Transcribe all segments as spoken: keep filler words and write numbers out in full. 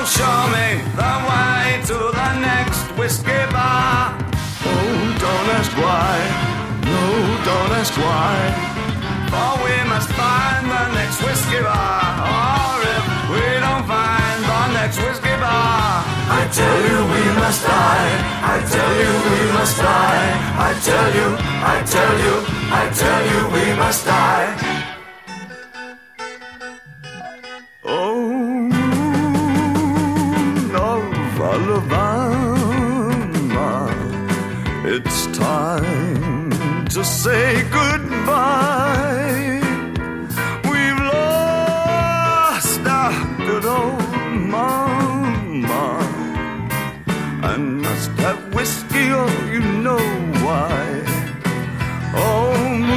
show me the way to the next whiskey bar. Oh, don't ask why, no, don't ask why, for we must find the next whiskey bar. Or if we don't find the next whiskey bar, I tell you we must die, I tell you we must die, I tell you, I tell you, I tell you we must die. Oh, of Alabama, it's time to say goodbye. We've lost our good old mama, and must have whiskey, oh, you know why. Oh,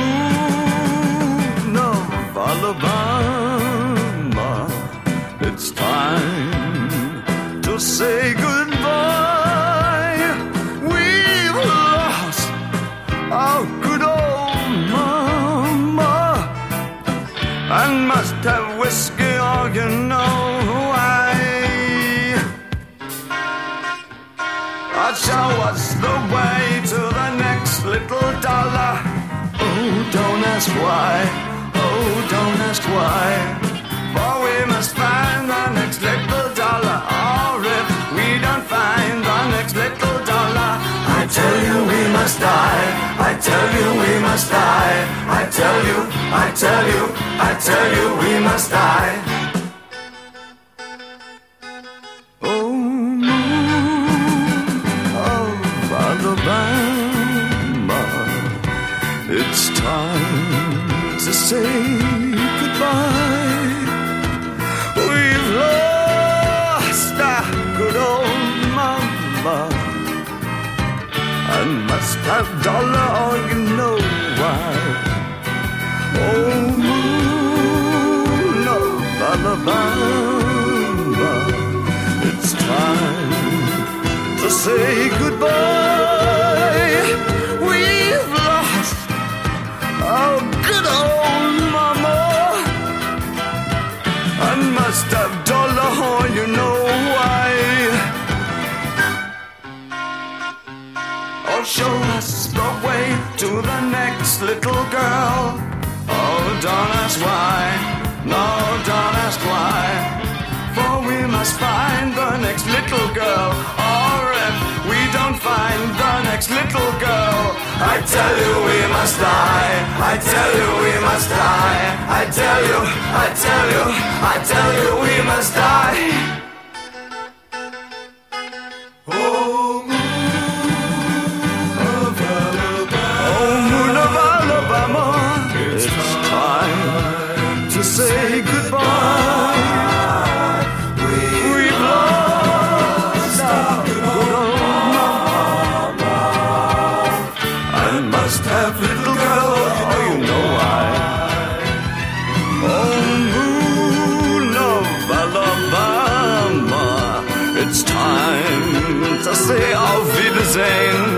moon of Alabama, it's time to say goodbye. We've lost our good old mama, and must have whiskey, oh, you know why. Oh, show us the way to the next little dollar. Oh, don't ask why, oh, don't ask why, for we must find the next little dollar. Or if we don't find the next little dollar, I tell you we must die, I tell you we must die, I tell you, I tell you, I tell you we must die. Oh, moon of Alabama, it's time to say goodbye. We've lost our good old mama, and must have dollar, oh, you know why. Oh, moon of Alabama, it's time to say goodbye. We've lost our good old mama, and must have dollar, oh, you know why. Oh, show us the way to the next little girl. Oh, don't ask why, no, don't ask why, for we must find the next little girl. Or if we don't find the next little girl, I tell you we must die, I tell you we must die, I tell you, I tell you, I tell you we must die. Oh, moon of Alabama, oh, moon of Alabama, it's time to say goodbye. We've lost our good old mama, and must have little girl, oh, you know why. Oh, moon of Alabama, it's time to say auf Wiedersehen.